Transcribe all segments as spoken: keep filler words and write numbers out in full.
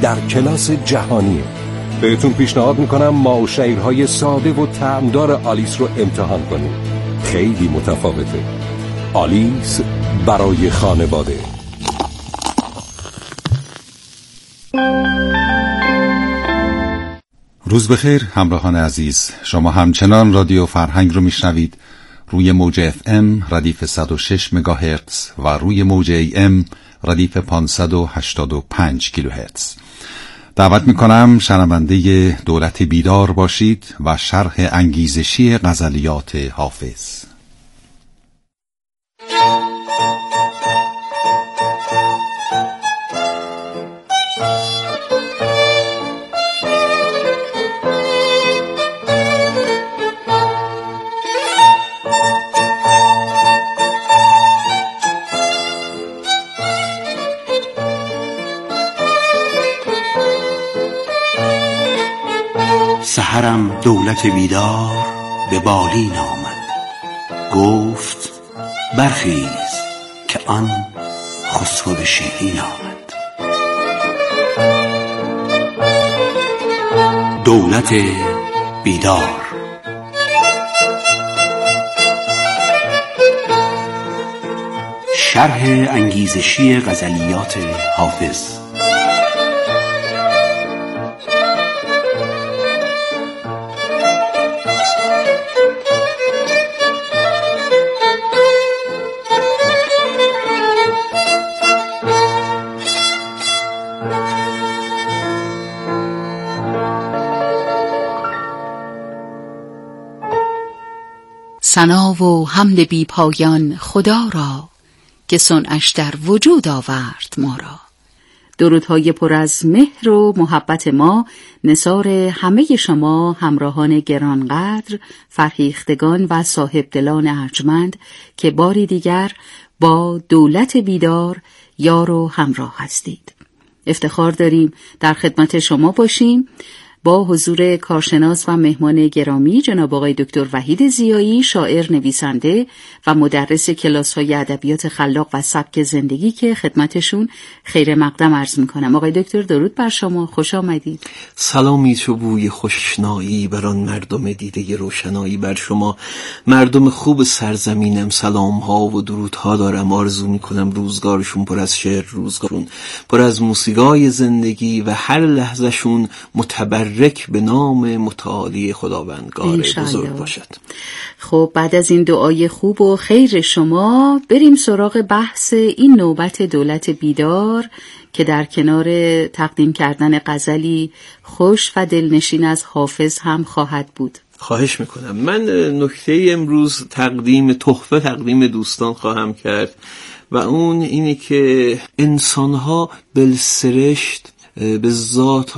در کلاس جهانیه. بهتون پیشنهاد میکنم ما و شعرهای ساده و طعمدار آلیس رو امتحان کنیم. خیلی متفاوته. آلیس برای خانواده. روز بخیر همراهان عزیز، شما همچنان رادیو فرهنگ رو میشنوید روی موج اف ام ردیف صد و شش مگاهرتز و روی موج ای ام ردیف پانصد و هشتاد و پنج کیلوهرتز. دعوت میکنم شنونده دولت بیدار باشید و شرح انگیزشی غزلیات حافظ. سحرم دولت بیدار به بالین آمد، گفت برخیز که آن خسرو به شیرین آمد. دولت بیدار. شرح انگیزشی غزلیات حافظ. ثنا و حمد بی پایان خدا را که صنعش در وجود آورد ما را. درودهای پر از مهر و محبت ما نثار همه شما همراهان گرانقدر، فرهیختگان و صاحب دلان ارجمند که باری دیگر با دولت بیدار یار و همراه هستید. افتخار داریم در خدمت شما باشیم با حضور کارشناس و مهمان گرامی جناب آقای دکتر وحید ضیایی، شاعر، نویسنده و مدرس کلاس‌های ادبیات خلاق و سبک زندگی که خدمتشون خیر مقدم عرض می‌کنم. آقای دکتر درود بر شما، خوش آمدید. سلامی چو بوی خوشنایی بر آن مردم دیده روشنایی. بر شما مردم خوب سرزمینم سلام‌ها و درودها دارم. آرزو می‌کنم روزگارشون پر از شعر، روزگارشون پر از موسیقای زندگی و هر لحظه‌شون متبر رک به نام متعالی خداوندگار بزرگ باشد. خب بعد از این دعای خوب و خیر شما بریم سراغ بحث این نوبت دولت بیدار که در کنار تقدیم کردن غزلی خوش و دلنشین از حافظ هم خواهد بود. خواهش میکنم. من نکته امروز تقدیم تحفه تقدیم دوستان خواهم کرد و اون اینه که انسانها بلسرشت به ذات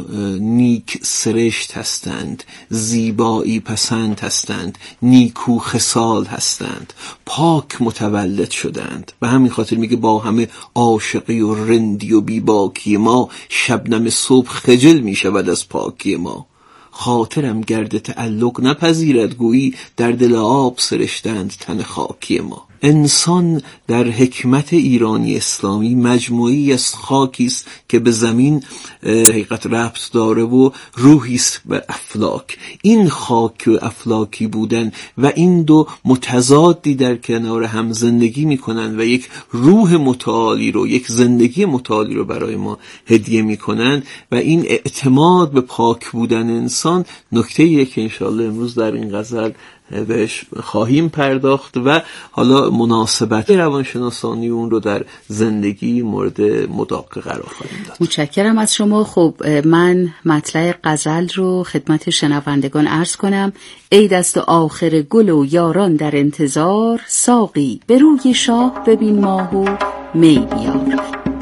نیک سرشت هستند، زیبایی پسند هستند، نیکو خصال هستند، پاک متولد شدند. به همین خاطر میگه با همه عاشقی و رندی و بیباکی ما، شبنم صبح خجل میشود از پاکی ما. خاطرم گرد تعلق نپذیرد، گویی در دل آب سرشتند تن خاکی ما. انسان در حکمت ایرانی اسلامی مجموعی از خاکی است که به زمین حقیقت ربط داره و روحی است به افلاک. این خاک و افلاکی بودن و این دو متضادی در کنار هم زندگی میکنن و یک روح متعالی رو، یک زندگی متعالی رو برای ما هدیه میکنن و این اعتماد به پاک بودن انسان نکته‌ایه که انشاءالله امروز در این غزل بهش خواهیم پرداخت و حالا مناسبت روانشناسانی اون رو در زندگی مورد مداقه قرار خواهیم داد. متشکرم از شما. خب من مطلع غزل رو خدمت شنوندگان عرض کنم. ای دست آخر گل و یاران در انتظار، ساقی به روی شاه ببین ماه و می بیار.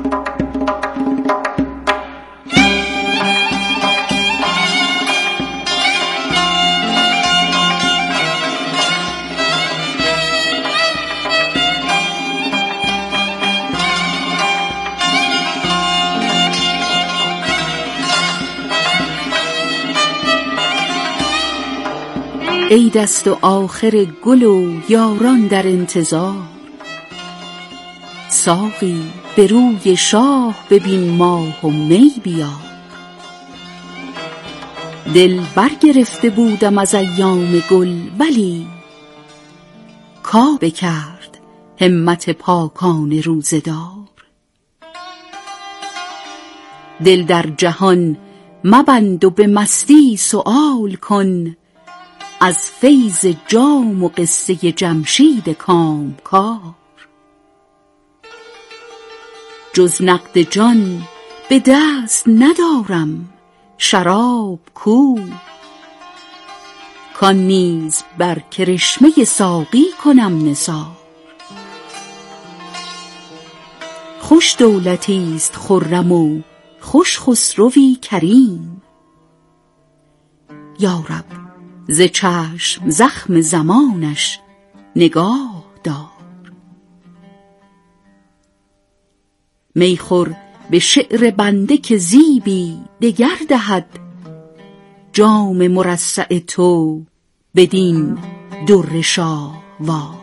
ای دست و آخر گل و یاران در انتظار، ساقی به روی شاه ببین ماه و می بیار. دل برگرفته بودم از ایام گل، ولی کابه کرد همت پاکان روزدار. دل در جهان مبند و به مستی سؤال کن، از فیض جام و قصه جمشید کامکار. جز نقد جان به دست ندارم، شراب کو؟ کان نیز بر کرشمه ساقی کنم نثار. خوش دولتی است خرم و خوش خسروی کریم، یا رب ز چشم زخم زمانش نگاه دار. میخور به شعر بنده که زیبی دگر دهد، جام مرصع تو بدین در شاهوار.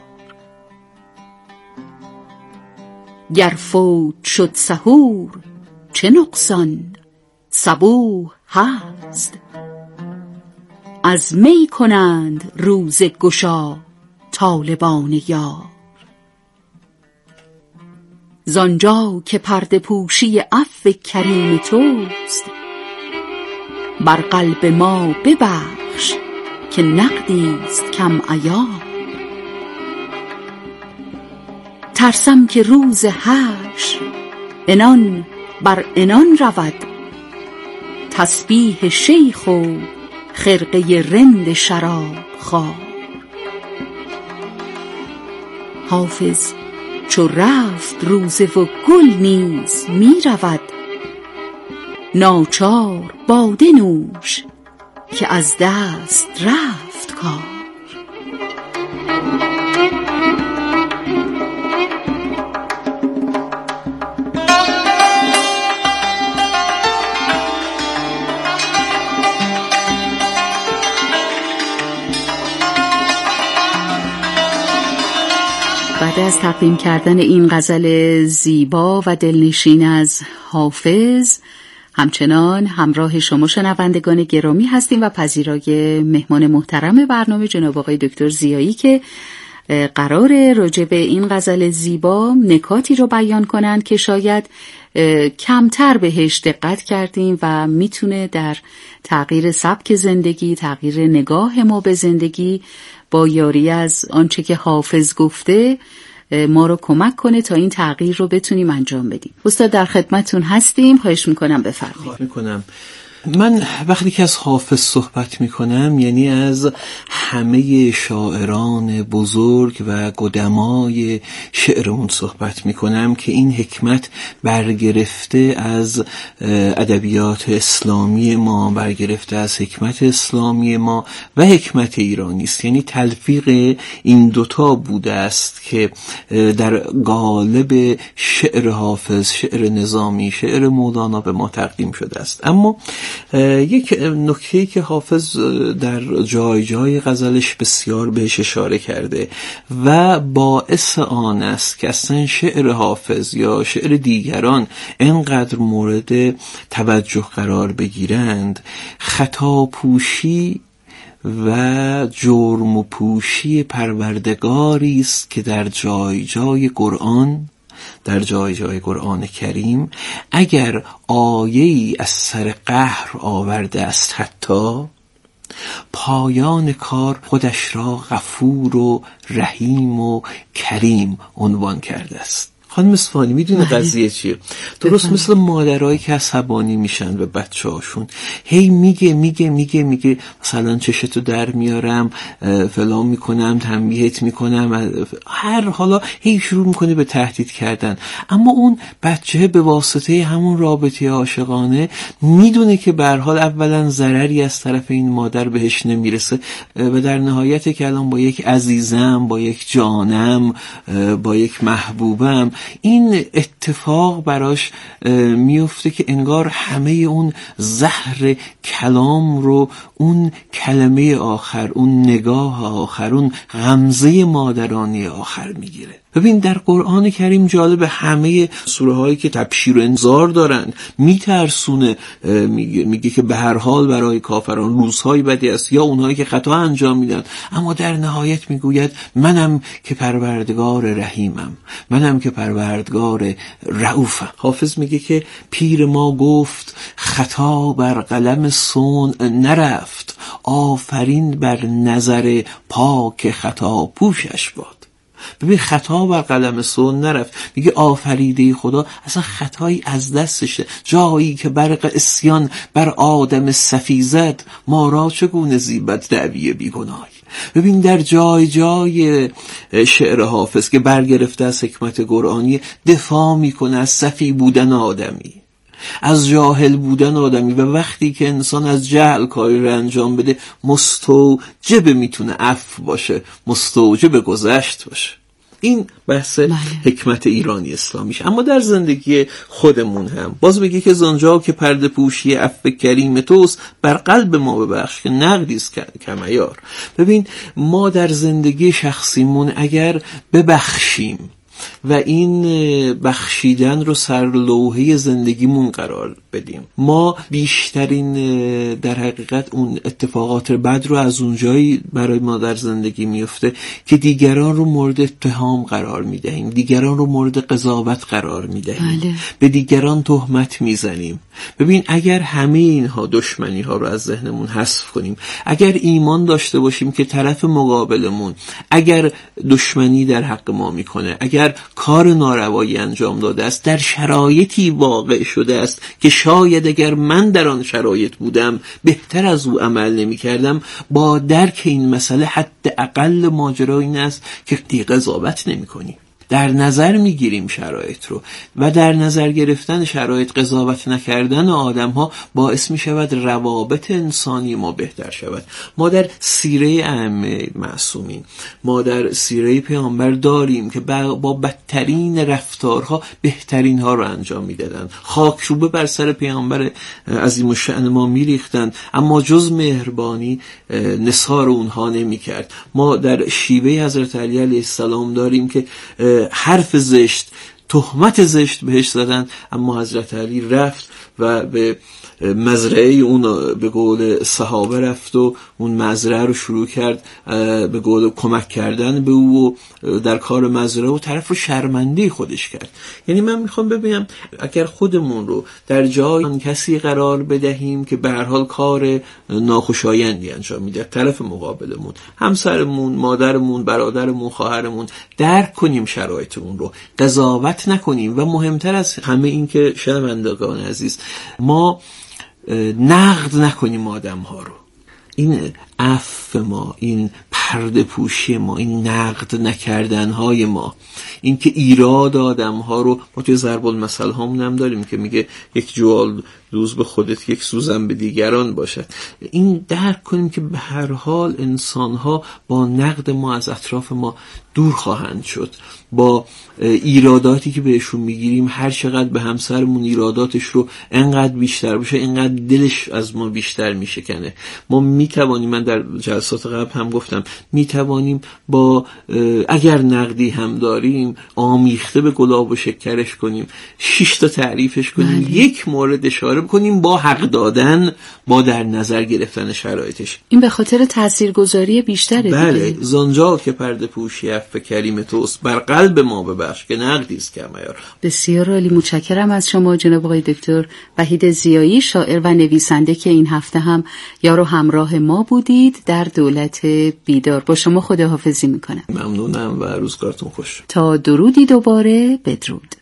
گر فوت شد سحور چه نقصان، صبوح هست. از می کنند روز گشا طالبان یار. زانجا که پرده پوشی عفو کریم توست، بر قلب ما ببخش که نقدیست کم عیار. ترسم که روز حشر عنان بر عنان رود، تسبیح شیخ و خرقه رند شراب خوار. حافظ چو رفت روزه و گل نیز می رود، ناچار باده نوش که از دست رفت کار. بعد از تقدیم کردن این غزل زیبا و دلنشین از حافظ، همچنان همراه شما شنوندگان گرامی هستیم و پذیرای مهمان محترم برنامه جناب آقای دکتر ضیایی که قرار راجع به این غزل زیبا نکاتی رو بیان کنند که شاید کمتر بهش دقت کردیم و میتونه در تغییر سبک زندگی، تغییر نگاه ما به زندگی با یاری از آنچه که حافظ گفته ما رو کمک کنه تا این تغییر رو بتونیم انجام بدیم. استاد در خدمتون هستیم، خواهش میکنم بفرمایید. خواهش میکنم. من وقتی که از حافظ صحبت میکنم یعنی از همه شاعران بزرگ و قدمای شعرمون صحبت میکنم که این حکمت برگرفته از ادبیات اسلامی ما، برگرفته از حکمت اسلامی ما و حکمت ایرانی است. یعنی تلفیق این دوتا بوده است که در قالب شعر حافظ، شعر نظامی، شعر مولانا به ما تقدیم شده است. اما یک نکته‌ای که حافظ در جای جای غزلش بسیار بهش اشاره کرده و باعث آن است که اصلا شعر حافظ یا شعر دیگران اینقدر مورد توجه قرار بگیرند، خطا پوشی و جرم و پوشی پروردگاری است که در جای جای قرآن در جای جای قرآن کریم اگر آیه‌ای از سر قهر آورده است، حتی پایان کار خودش را غفور و رحیم و کریم عنوان کرده است. خانم اصفهانی میدونه قضیه چیه؟ درست بفهم. مثل مادرایی که عصبانی میشن به بچه هاشون، هی میگه میگه میگه میگه مثلا چشتو در میارم، فلان میکنم، تنبیهت میکنم، هر حالا هی شروع میکنه به تهدید کردن. اما اون بچه به واسطه همون رابطه عاشقانه میدونه که به هر حال اولا ضرری از طرف این مادر بهش نمیرسه و در نهایت که الان با یک عزیزم، با یک جانم، با یک محبوبم این اتفاق براش میفته که انگار همه اون زهر کلام رو اون کلمه آخر، اون نگاه آخر، اون غمزه مادرانی آخر میگیره. ببین در قرآن کریم جالب، همه سوره هایی که تبشیر و انذار دارند، میترسونه، میگه, میگه که به هر حال برای کافران روزهای بدی است یا اونهایی که خطا انجام میدن، اما در نهایت میگوید منم که پروردگار رحیمم، منم که پروردگار رؤوفم. حافظ میگه که پیر ما گفت خطا بر قلم صنع نرفت، آفرین بر نظر پاک خطا پوشش باد. ببین خطا بر قلم صنع نرفت، میگه آفریده خدا اصلا خطایی از دستشه. جایی که برق اسیان بر آدم صفی زد، ما را چگونه زیبد دعوی بیگناهی. ببین در جای جای شعر حافظ که برگرفته از حکمت قرآنی دفاع میکنه از صفی بودن آدمی، از جاهل بودن آدمی، و وقتی که انسان از جهل کاری رو انجام بده مستوجب میتونه عفو باشه، مستوجب گذشت باشه. این بحث بله. حکمت ایرانی اسلامیش. اما در زندگی خودمون هم باز بگه که زنجا که پرده پوشی عفو کریم توست، بر قلب ما ببخش که نقدیست کمیار. ببین ما در زندگی شخصیمون اگر ببخشیم و این بخشیدن رو سر لوحه زندگیمون قرار بدیم، ما بیشترین در حقیقت اون اتفاقات بد رو از اونجایی برای ما در زندگی میفته که دیگران رو مورد اتهام قرار میدهیم، دیگران رو مورد قضاوت قرار میدهیم، بله. به دیگران تهمت میزنیم. ببین اگر همه اینها دشمنی ها رو از ذهنمون حذف کنیم، اگر ایمان داشته باشیم که طرف مقابلمون اگر دشمنی در حق ما میکنه، اگر کار ناروایی انجام داده است، در شرایطی واقع شده است که شاید اگر من در آن شرایط بودم بهتر از او عمل نمی کردم، با درک این مسئله حداقل ماجرا این است که دیگه قضاوت نمی کنیم، در نظر میگیریم شرایط رو، و در نظر گرفتن شرایط، قضاوت نکردن آدم ها باعث می شود روابط انسانی ما بهتر شود. ما در سیره ائمه معصومین، ما در سیره پیامبر داریم که با بدترین رفتارها بهترین ها رو انجام میدادن، خاکروبه بر سر پیامبر عظیم الشأن ما میریختند، اما جز مهربانی نثار اونها نمی کرد. ما در شیوه حضرت علی علیه السلام داریم که حرف زشت، تهمت زشت بهش زدن، اما حضرت علی رفت و به مزرعه اون به قول صحابه رفت و اون مزرعه رو شروع کرد به قول کمک کردن به او در کار مزرعه و طرف رو شرمنده خودش کرد. یعنی من میخوام ببینم اگر خودمون رو در جای آن کسی قرار بدهیم که به هر حال کار ناخوشایندی انجام میده، طرف مقابلمون، همسرمون، مادرمون، برادرمون، خواهرمون، درک کنیم شرایط اون رو، قضاوت نکنیم، و مهمتر از همه این که شنوندگان عزیز، ما نقد نکنیم آدم ها رو. این عفو ما، این پرده پوشی ما، این نقد نکردن های ما، این که ایراد آدم ها رو، ما توی ضرب المثل هامون هم داریم که میگه یک جوال دوز به خودت یک سوزن به دیگران باشد. این درک کنیم که به هر حال انسان ها با نقد ما از اطراف ما دور خواهند شد، با ایراداتی که بهشون میگیریم هر چقدر به همسرمون ایراداتش رو انقدر بیشتر باشه، انقدر دلش از ما بیشتر میشکنه. ما میتوانیم، من در جلسات قبل هم گفتم، میتوانیم با اگر نقدی هم داریم آمیخته به گلاب و شکرش کنیم، شش تا تعریفش کنیم، بله. یک مورد اشاره کنیم با حق دادن، با در نظر گرفتن شرایطش. این به خاطر تاثیرگذاری بیشتره. بله، زنجا که پرده پوشی عفو کریم توست، بر قلب ما ببخش که نقدیست کمیار. بسیار عالی، متشکرم از شما جناب آقای دکتر وحید ضیایی، شاعر و نویسنده که این هفته هم یار و همراه ما بودید در دولت بیدار. با شما خداحافظی میکنم. ممنونم و روزگارتون خوش. تا درودی دوباره، بدرود.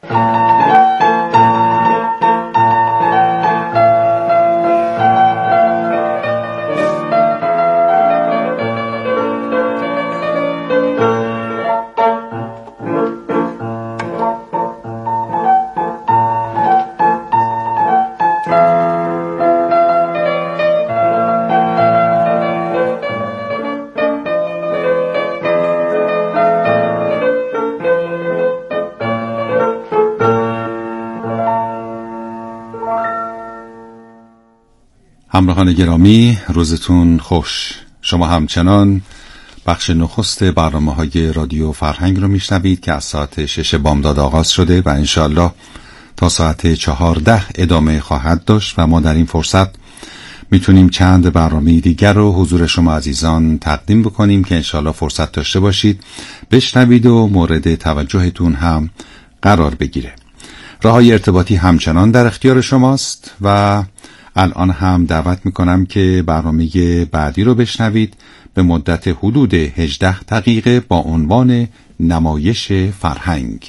همراهان گرامی، روزتون خوش. شما همچنان بخش نخست برنامه‌های رادیو فرهنگ رو میشنوید که از ساعت شش بامداد آغاز شده و انشالله تا ساعت چهارده ادامه خواهد داشت و ما در این فرصت میتونیم چند برنامه دیگر رو حضور شما عزیزان تقدیم بکنیم که انشالله فرصت داشته باشید بشنوید و مورد توجهتون هم قرار بگیره. راههای ارتباطی همچنان در اختیار شماست و الان هم دعوت میکنم که برنامه بعدی رو بشنوید به مدت حدود هجده دقیقه با عنوان نمایش فرهنگ.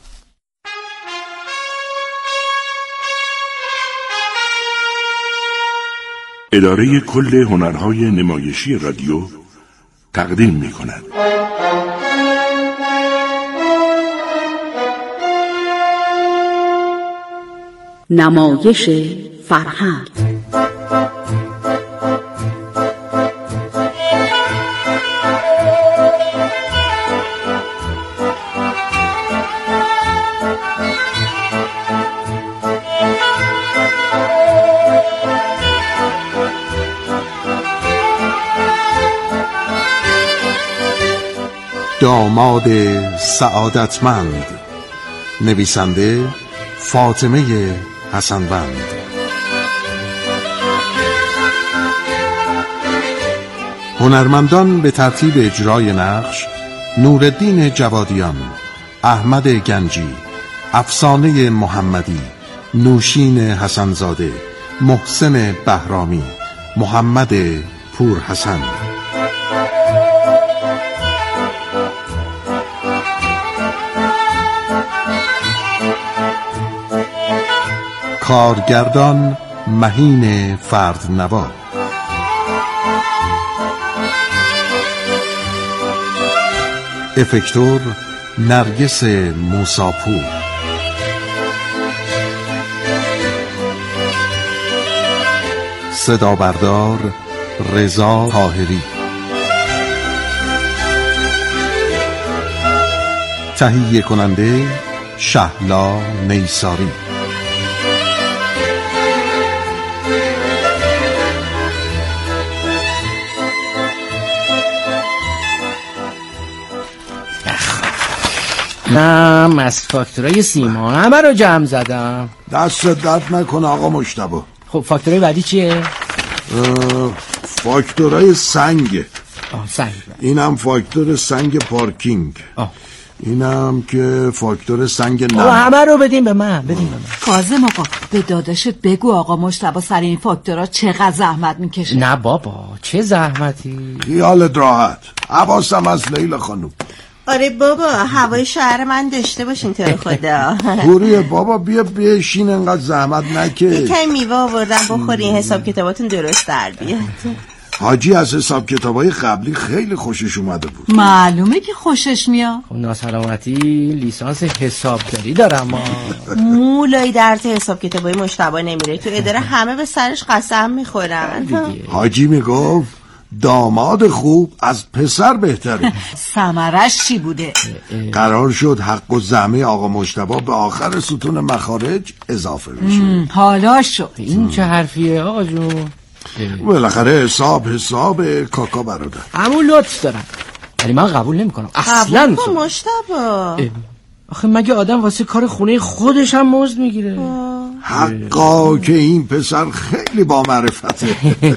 اداره کل هنرهای نمایشی رادیو تقدیم میکند. نمایش فرهنگ. داماد سعادتمند. نویسنده فاطمه حسنوند. هنرمندان به ترتیب اجرای نقش: نورالدین جوادیان، احمد گنجی، افسانه محمدی، نوشین حسنزاده، محسن بهرامی، محمد پورحسن. کارگردان مهین فردنوا. افکتور نرگس موساپور. صدا بردار رضا طاهری. تهیه کننده شهلا نیساری. من از فاکتورای سیما همه رو جمع زدم. دست درد نکنه آقا مجتبی. خب فاکتورای بعدی چیه؟ فاکتورای سنگ. آه سنگ. اینم فاکتور سنگ پارکینگ. آه. اینم که فاکتور سنگ نم. آه همه رو بدیم به من بدیم به من. کاظم آقا به داداشت بگو آقا مجتبی سر این فاکتورا چقدر زحمت میکشه. نه بابا چه زحمتی. خیالت راحت. حواسم از لیلا خانوم. آره بابا هوای شهر من داشته باشین تو خدا. پوریه بابا بیا بشین انقدر زحمت نکش. یکم میوه آوردم بخورین حساب کتاباتون درست در بیاد. حاجی از حساب کتابای قبلی خیلی خوشش اومده بود. معلومه که خوشش میاد. خب ناسلامتی لیسانس حسابداری دارم ما. مولای درد حساب کتابای مجتبی نمیره تو اداره همه به سرش قسم میخورن. حاجی میگفت داماد خوب از پسر بهتره. ثمرش چی بوده؟ قرار شد حق و زحمه آقا مجتبی به آخر ستون مخارج اضافه بشه. حالا شد. این چه حرفیه آقا جون؟ بالاخره حساب حساب کاکا برادر. همون لطف دارم ولی من قبول نمی کنم اصلا. قبول کن مجتبی. آخه مگه آدم واسه کار خونه خودش هم مزد میگیره؟ حقا که این پسر خیلی با معرفته.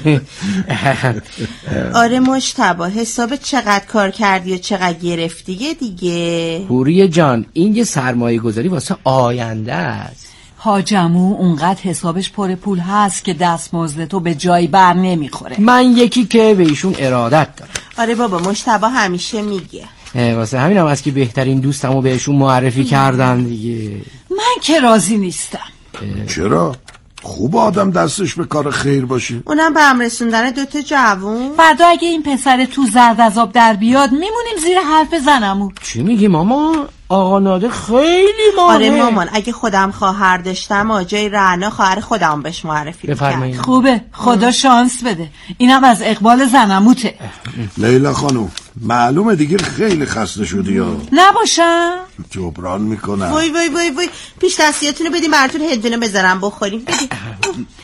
آره مجتبی حساب چقدر کار کردی و چقدر گرفتیه دیگه. پوری جان این یه سرمایه گذاری واسه آینده است. حاجمو اونقدر حسابش پر پول هست که دستمزد تو به جایی بر نمیخوره. من یکی که به ایشون ارادت دارم. آره بابا مجتبی همیشه میگه. واسه همین هم از که بهترین دوستمو بهشون معرفی کردن دیگه. من که راضی نیستم. چرا؟ خوب آدم دستش به کار خیر باشه. اونم به هم رسوندن دوتا جوون. فردا اگه این پسر تو زرد از آب در بیاد میمونیم زیر حرف زنمو. چی میگی ماما؟ آقا نادر خیلی ماهه. آره مامان اگه خودم خواهر داشتم آجای رعنا خواهر خودم بهش معرفی بفرمایید. خوبه خدا شانس بده. اینم از اقبال زنموته. لیلا خانوم معلومه دیگه خیلی خسته شدی یا نباشم جبران میکنم. وای وای وای وای پیش دستیاتونو بدیم براتون هدونه بذارم بخوریم.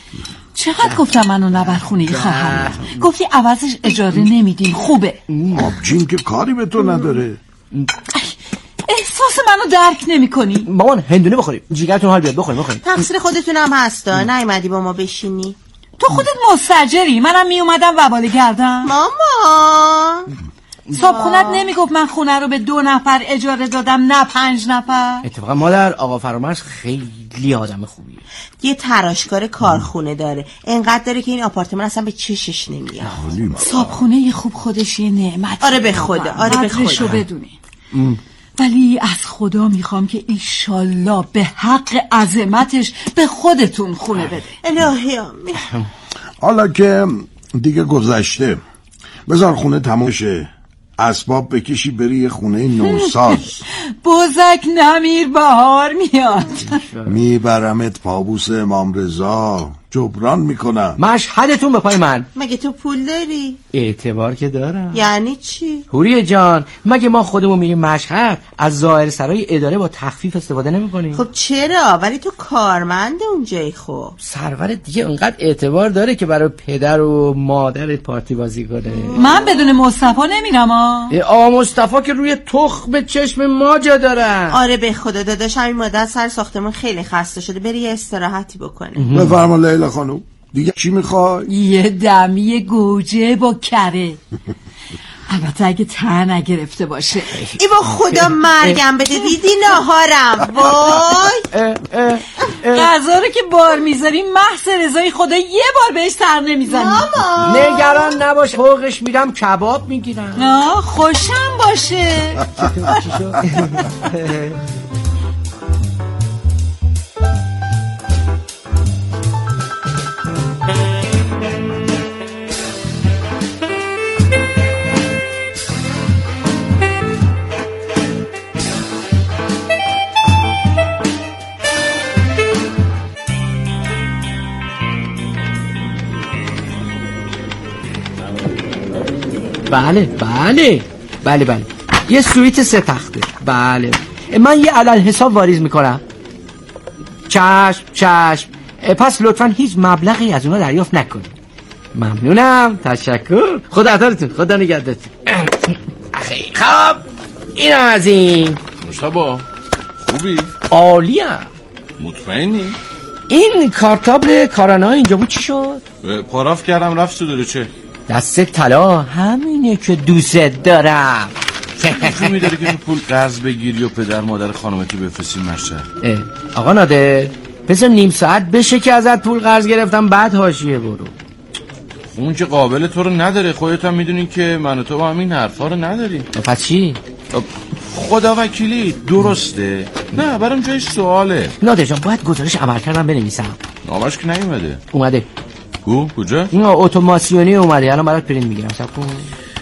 چقدر گفتم منو نبر خونه خواهرت، گفتی عوضش اجاره نمیدیم. خوبه. آبجین که کاری به تو نداره. احساس منو درک نمی کنی. مامان هندونه بخوریم، جیگرتون حال بیاد. بخوریم بخوریم. تقصیر خودتون هم هستا، نیومدی با ما بشینی. تو خودت مستاجری، منم می اومدم وباله کردم. ماما صابخونت نمیگفت من خونه رو به دو نفر اجاره دادم نه پنج نفر؟ اتفاقا مادر آقا فرامرز خیلی آدم خوبیه. یه تراشکار کارخونه داره، انقدر داره که این آپارتمان اصلا به چشش نمیاد. صابخونه یه خوب خودش یه نعمت. آره به خدا، آره به خدا بدونی. ولی از خدا میخوام که ایشالله به حق عظمتش به خودتون خونه بده. الهی آمین. حالا که دیگه گذشته، بذار خونه تموم شه، اسباب بکشی بری یه خونه نوساز. بزک نمیر بهار میاد. میبرمت پابوس امام رضا، جبران میکنم. مشهدتون به پای من. مگه تو پول داری؟ اعتبار که دارم. یعنی چی؟ حوریه جان، مگه ما خودمون میریم مشهد از ظاهر سرای اداره با تخفیف استفاده نمیکنیم؟ خب چرا؟ ولی تو کارمند اونجایی. خب سرور دیگه انقدر اعتبار داره که برای پدر و مادر پارتی بازی کنه. من بدون مصطفی نمیرم. آقا مصطفی که روی تخم چشم ما جا دارن. آره به خدا داداش، همین مدت سر ساختمون خیلی خسته شده، بری یه استراحتی بکنه. بفرما لیلا خانم، دیگه چی میخوای؟ یه دمی گوجه با کره. البته اگه ته نگرفته باشه. ای با خدا مرگم بده، دیدی ناهارم. وای غذا رو که بار میذاریم محض رضای خدا یه بار بهش سر نمیزنی. ماما نگران نباش، فوقش میدم کباب میگیرم. نه خوشم باشه. بله بله بله بله یه سویت سه تخته. بله من یه علل حساب واریز میکنم. چشم چشم. پس لطفا هیچ مبلغی از اونا دریافت نکنید. ممنونم، تشکر. خدا عطارتون، خدا نگهدارتون. خیلی خب این از این. مصطفی خوبی؟ عالیم. مطمئنی؟ این کارتابل کارانا اینجا بود چی شد؟ پاراف کردم رفت تو داره. چه؟ دست طلا همینه که دوست دارم. چی میداری که تو پول قرض بگیری و پدر مادر خانومتی بفرستی مشهد؟ آقا نادر پس نیم ساعت بشه که ازت پول قرض گرفتم بعد حاشیه برو. اون که قابل تو رو نداره، خودت هم میدونی که من و تو با همین حرفا رو نداریم. پس چی؟ خدا وکیلی درسته؟ نه برام جای سواله. نادر جان باید گزارش عمل کردم بنویسم. نامش که نیومده. اومده. کو کجا؟ این اتوماسیونی اومده، الان برات پرینت میگیرم. صبر کن.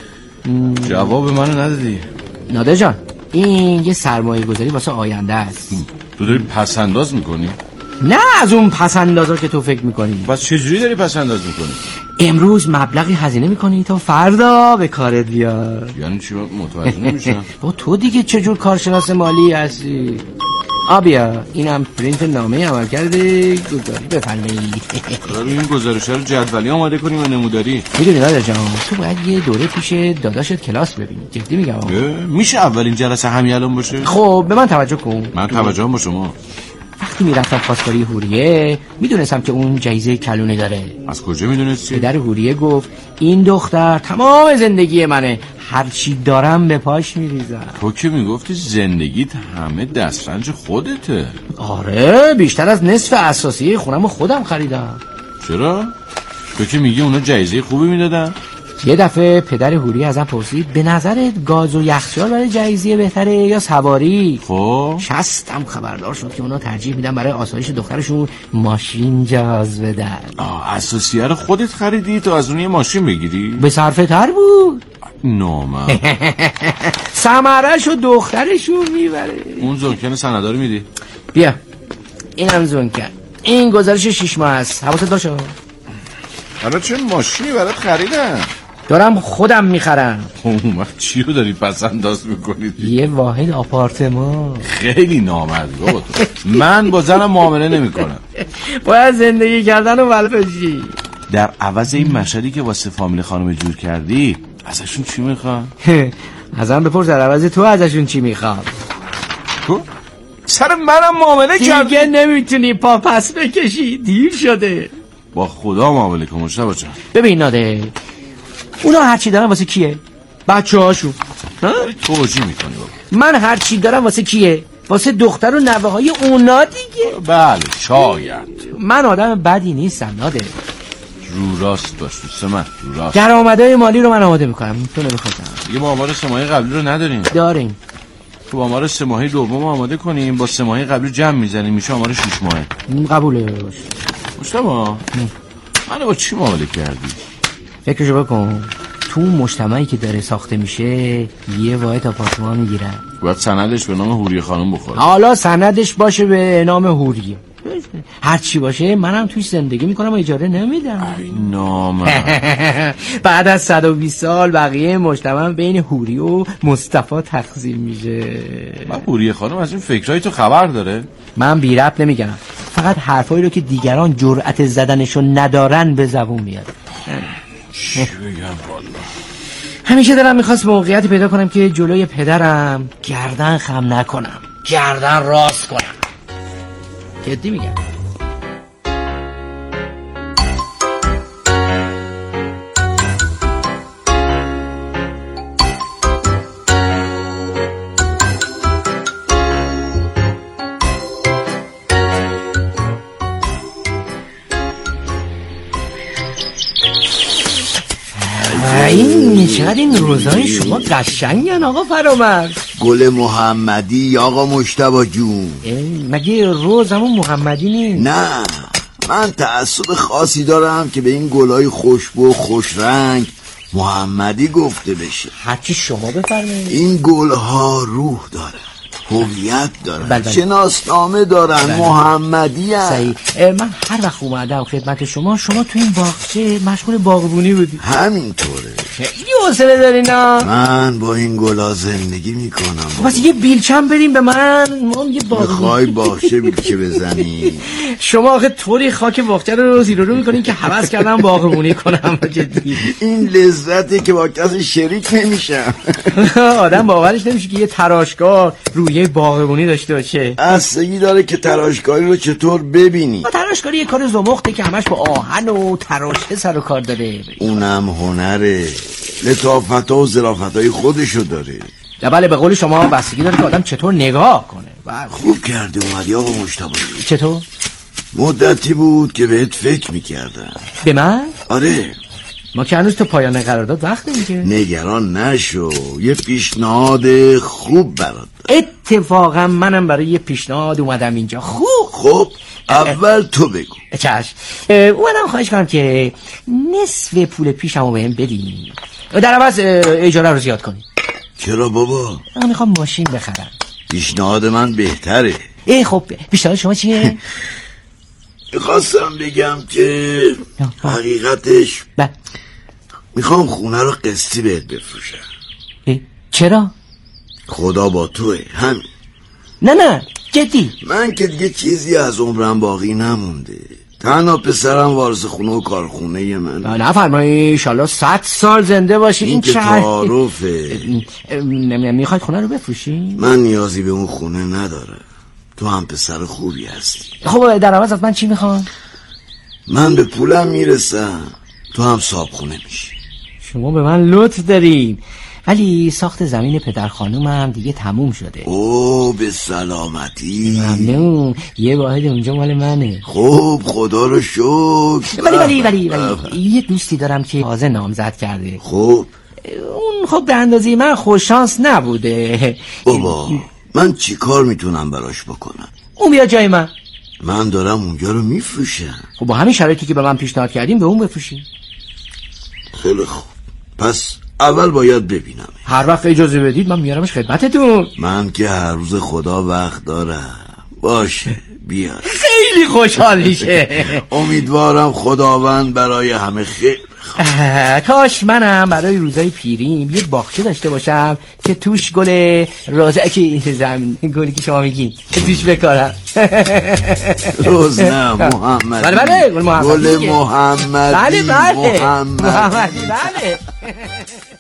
جواب منو ندادی. نادر جان این یه سرمایه گذاری واسه آینده است. تو داری پس انداز میکنی؟ نه از اون پس اندازا که تو فکر میکنی. بس چجوری داری پس انداز میکنی؟ امروز مبلغی هزینه میکنی تا فردا به کارت بیاد. یعنی چی؟ متوجه نمیشم. با تو دیگه چجور کارشناس مالی هستی؟ آبیا اینم پرینت نامه عمل کرده گزارش بفرمایید. قرار این گزارش رو جدولی آماده کنیم و نموداری. میدونی نادر جان تو باید یه دوره پیش داداشت کلاس ببینی. جدی میگم. میشه اولین جلسه همین الان باشه؟ خب به من توجه کن. من توجهم با شما. وقتی میرفتم خواستگاری حوریه میدونستم که اون جایزه کلونه داره. از کجا میدونستی؟ پدر حوریه گفت این دختر تمام زندگی منه، هر چی دارم به پاش میریزم. تو که میگفتی زندگیت همه دسترنج خودته. آره بیشتر از نصف اساسیه خونم خودم خریدم. چرا؟ تو که میگی اونا جایزه خوبی میدادن؟ یه دفعه پدر حوری ازم پرسید به نظرت گاز و یخچال برای جایزه بهتره یا سواری؟ خب شستم خبردار شد که اونا ترجیح میدن برای آسایش دخترشون ماشین جاز بدن. آه اساسیه رو خودت خریدی تو از اون یه ماشین بگیری؟ به صرفه تر بود. نامم سمرش و دخترشون میبره. اون زنکن سندارو میدی؟ بیا اینم زنکن. این گزارش شیش ماه هست، حواست باشه. حالا چه ماشینی برات خریدن؟ دارم خودم میخرم. من چی رو داری پس انداز میکنید؟ یه واحد آپارتمان. خیلی نامرد بابا تو. من با زنم معامله نمیکنم. باید زندگی کردن و ولفشی. در عوض این مشهدی که واسه فامیل خانم جور کردی ازشون چی میخوان؟ ازم بپرس در عوض تو ازشون چی میخوام. تو؟ سر منم معامله کردی؟ دیگه نمیتونی پا پس بکشی، دیر شده. با خدا معامله کن مشتبه جان. ببین ناده، اونا هرچی دارن واسه کیه؟ بچه هاشون. توجیه میکنی بابا. من هرچی دارم واسه کیه؟ واسه دختر و نوه های اونا دیگه. بله شاید. من آدم بدی نیستم ناده. رو راست باش دوست من، رو راست. درآمدهای مالی رو من آماده میکنم، تو نمیخوام. یه آمار سه ماهه قبلی رو نداریم. داریم. تو آمار سه ماهه دوم آماده کنیم، با سه ماهه قبلی جمع میزنیم میشه آمار شش ماهه. قبوله باش. مشتبه منو با چی معامله کردی؟ فکرشو بکن. تو مجتمعی که داره ساخته میشه یه واحد آپارتمان میگیرن. باید سندش به نام حوری خانم بخوره. حالا سندش باشه به نام حوری، هر چی باشه منم توش زندگی میکنم و اجاره نمیدم. ای نام. بعد از صد و بیست سال بقیه مجتمع بین حوری و مصطفی تقسیم میشه. من حوری خانم از این فکرای تو خبر داره؟ من بی ربط نمیگم، فقط حرفایی رو که دیگران جرأت زدنشو ندارن به زبون میاد. چی بگم والا. همیشه دلم میخواست موقعیتی پیدا کنم که جلوی پدرم گردن خم نکنم، گردن راست کنم. جدی میگم. این چقدر این روزای شما قشنگن آقا فرامرز. گل محمدی آقا مشتبه جون. مگه روز همون محمدی نیست؟ نه من تعصب خاصی دارم که به این گلای خوشبو و خوش رنگ محمدی گفته بشه. هرچی شما بفرمایید. این گلها روح داره، هویت دارن، بل بل. شناسنامه دارن، بل. محمدی هست. من هر وقت اومدم خدمت شما شما تو این باغچه مشغول باغبونی بودی. همینطوره. خیلی حوصله دارین ها. من با این گلا زندگی میکنم. بس یه بیلچم بریم به من، ما یه باغبونی. میخوای باغچه بیلچه بزنی؟ شما آخه طوری خاک باغچه رو زیر رو میکنین که هوس کردم باغبونی کنم. جدی این لذتی که با کسی شریک نمیشم. آدم باورش نمیشه که یه تراشگاه روی باغبونی داشته باشه. اصلی داره که تراشکاری رو چطور ببینی. تراشکاری یه کار زمخته که همش با آهن و تراشه سر و کار داره. اونم هنره، لطافت و ظرافتای خودشو داره. بله به قول شما بستگی داره که آدم چطور نگاه کنه. خوب کرده اومدی آقا مشتبه. چطور؟ مدتی بود که بهت فکر میکردم. به من؟ آره. ما که هنوز تو پایان قرارداد وقت نمیگه. نگران نشو، یه پیشنهاد خوب برات. اتفاقا منم برای یه پیشنهاد اومدم اینجا. خوب خب اول تو بگو. چشم. اومدم خواهش کنم که نصف پول پیشمو بهم بدین، در عوض اجاره رو زیاد کنی. چرا بابا؟ من میخوام ماشین بخرم. پیشنهاد من بهتره. ای خب پیشنهاد شما چیه؟ میخواستم بگم که حقیقتش میخوام خونه رو قسطی بهت بفروشم. چرا؟ خدا با توه همین. نه نه جدی. من که دیگه چیزی از عمرم باقی نمونده، تنها پسرم وارث خونه و کارخونه من. نه فرمایی انشالله صد سال زنده باشی. این که تعارفه. میخواید خونه رو بفروشی؟ من نیازی به اون خونه ندارم، تو هم پسر خوبی هستی. خب در عوض از من چی میخوان؟ من به پولم میرسم، تو هم صاحب خونه میشی. شما به من لطف دارین، ولی ساخت زمین پدر خانومم دیگه تموم شده. اوه به سلامتی. ممنون. یه واحد اونجا مال منه. خب خدا رو شکر. ولی ولی ولی ولی یه دوستی دارم که تازه نامزد کرده. خب اون خب به اندازه من خوششانس نبوده. بابا من چی کار میتونم براش بکنم؟ اون بیا جای من. من دارم اونجا رو میفروشم. خب با همین شرایطی که به من پیشنهاد کردیم به اون بفروشیم. خیلی خوب، پس اول باید ببینم. هر وقت اجازه بدید من میارمش خدمتتون. من که هر روز خدا وقت دارم. باشه بیار. خیلی خوشحال میشه. امیدوارم خداوند برای همه خیر. میخوام. کاش منم برای روزای پیریم یه باغچه داشته باشم که توش گل روزک زمین، گلی که شما میگین توش بکارم. روز نه محمد. بله بله گل محمد. گل محمد. بله بله محمد. محمدی بله.